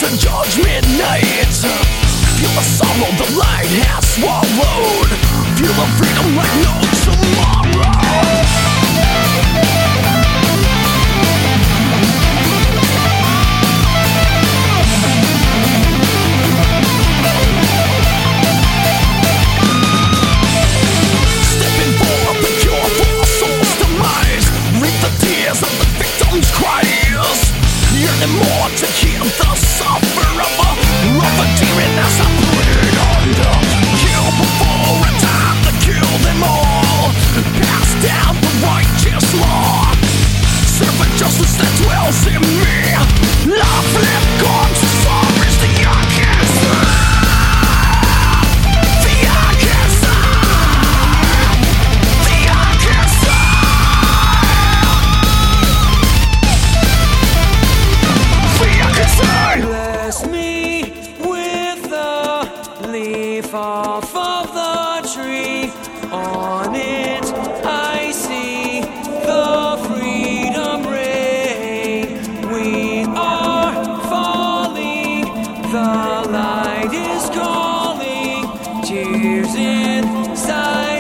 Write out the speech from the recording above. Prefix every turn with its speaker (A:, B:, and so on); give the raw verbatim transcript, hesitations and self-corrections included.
A: is a judgment night. Feel the sorrow the light has swallowed. Feel the freedom like no tomorrow. Stepping for the cure for a soul's demise. Reap the tears of the victim's cries. Yearning more to heal the sufferer of a rougher demon as I put it under. Kill before a time to kill them all. Pass down the righteous law. Servant justice that dwells in me. Love left gone to sorrows the youngest. The youngest. The youngest.
B: Bless me with the leaf off of the tree. On it I see the freedom ray. We are falling, the light is calling. Tears inside.